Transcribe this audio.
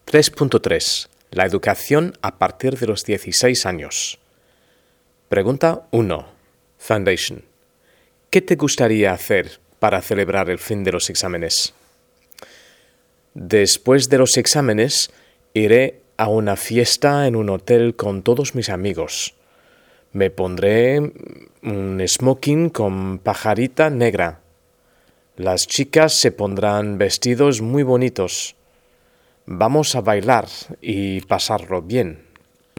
3.3. La educación a partir de los 16 años. Pregunta 1. Foundation. ¿Qué te gustaría hacer para celebrar el fin de los exámenes? Después de los exámenes, iré a una fiesta en un hotel con todos mis amigos. Me pondré un smoking con pajarita negra. Las chicas se pondrán vestidos muy bonitos. Vamos a bailar y pasarlo bien.